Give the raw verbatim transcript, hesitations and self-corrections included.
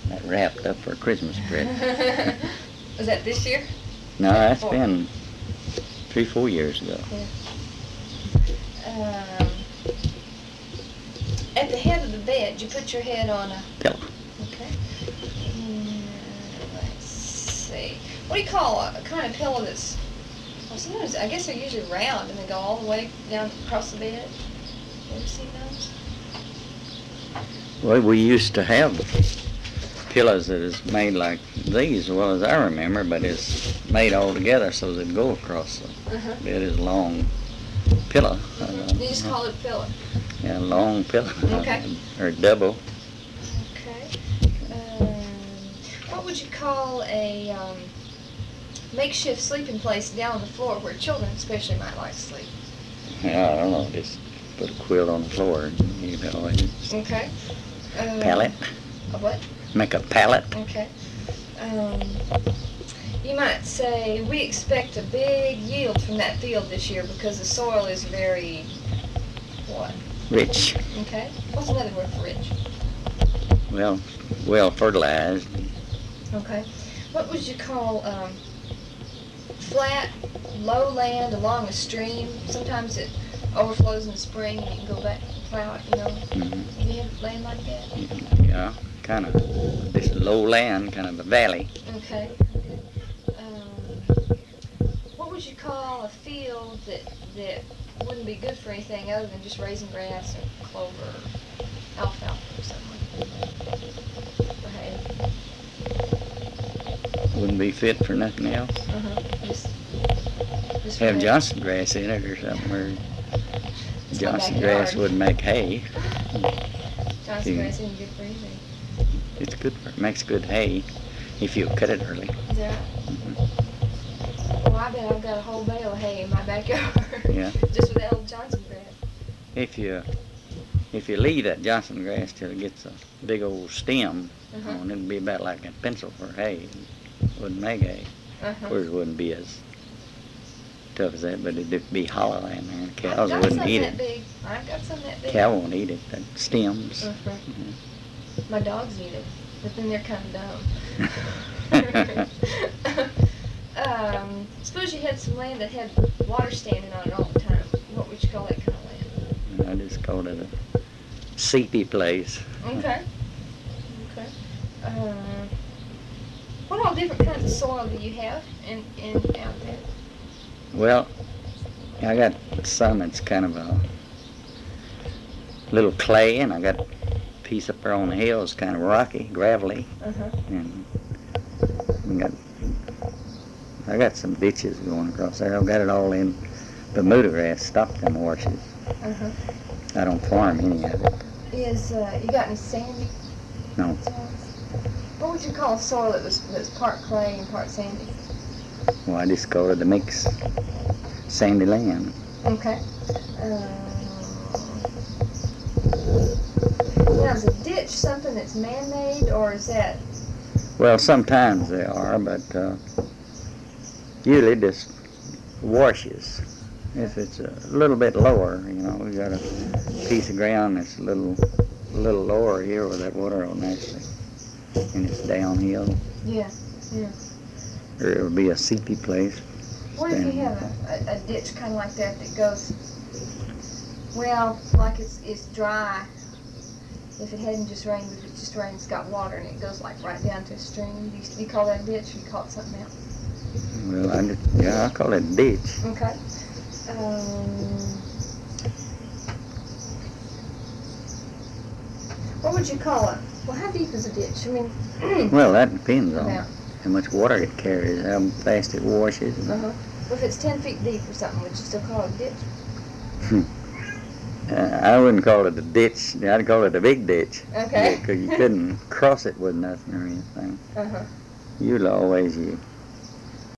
That wrapped up for a Christmas present. Was that this year? No, that's been three, four years ago. Yeah. Um, at the head of the bed, you put your head on a pillow. Okay. And let's see. What do you call a, a kind of pillow that's? Well, sometimes I guess they're usually round and they go all the way down across the bed. You ever seen those? Well, we used to have pillows that is made like these, as well as I remember, but it's made all together so that it go across the Uh-huh. bed. It's a long pillow. Mm-hmm. You just call it a pillow. Yeah, a long pillow. Okay. Or double. Okay. Um, what would you call a um, makeshift sleeping place down on the floor where children especially might like to sleep? Yeah, I don't know. Just put a quilt on the floor and you know, it's Okay. Um, pallet. A what? Make a pallet. Okay. Um, you might say, we expect a big yield from that field this year because the soil is very, what? Rich. Okay. What's another word for rich? Well, well fertilized. Okay. What would you call um, flat, low land along a stream? Sometimes it overflows in the spring and you can go back and plow it, you know? Mm-hmm. Do you have land like that? Yeah, kind of. This low land, kind of a valley. Okay. Um, what would you call a field that that wouldn't be good for anything other than just raising grass or clover or alfalfa or something like that? Or hay? Wouldn't be fit for nothing else. Uh-huh. Just, just for Have hay. Johnson grass in it or something, or It's my Johnson backyard. grass wouldn't make hay. Johnson Yeah. grass isn't good for anything. It's good for, it makes good hay if you cut it early. Is that right? Mm-hmm. Well, I bet I've got a whole bale of hay in my backyard. Yeah. Just with that old Johnson grass. If you if you leave that Johnson grass till it gets a big old stem, Uh-huh. on, it'd be about like a pencil for hay. It wouldn't make hay. Uh-huh. Of course, it wouldn't be as tough as that, but it'd be hollow in there. I've Cows got wouldn't some eat that it. big. I've got some that big. Cow won't eat it. The stems. Uh-huh. Mhm. My dogs eat it, but then they're kind of dumb. um, suppose you had some land that had water standing on it all the time. What would you call that kind of land? I just called it a seepy place. Okay. Okay. Uh, what all different kinds of soil do you have in, in out there? Well, I got some that's kind of a little clay, and I got a piece up there on the hills, kind of rocky, gravelly, Uh-huh. and I got I got some ditches going across there. I've got it all in Bermuda grass, stopped them washes. Uh-huh. I don't farm any of it. Is, uh, you got any sandy No. soils? What would you call soil that was, that was part clay and part sandy? Well, I just call it a mix sandy land. Okay. Um, now, is a ditch something that's man-made, or is that... Well, sometimes they are, but uh, usually just washes. If it's a little bit lower, you know, we got a piece of ground that's a little, a little lower here where that water will naturally, and it's downhill, Yeah, yeah. or it would be a seepy place. What if you Stand- have a, a, a ditch kind of like that that goes, well, like it's it's dry. If it hadn't just rained, if it just rained, it's got water and it goes like right down to a stream. Do you, do you call that a ditch, or you call it something else? Well, I just, yeah, I call it a ditch. Okay. Um, what would you call it? Well, how deep is a ditch? I mean, Well, that depends on about. how much water it carries, how fast it washes. and- Uh-huh. Well, if it's ten feet deep or something, would you still call it a ditch? Uh, I wouldn't call it a ditch. I'd call it a big ditch. Okay. Because you couldn't cross it with nothing or anything. Uh-huh. You'd always, you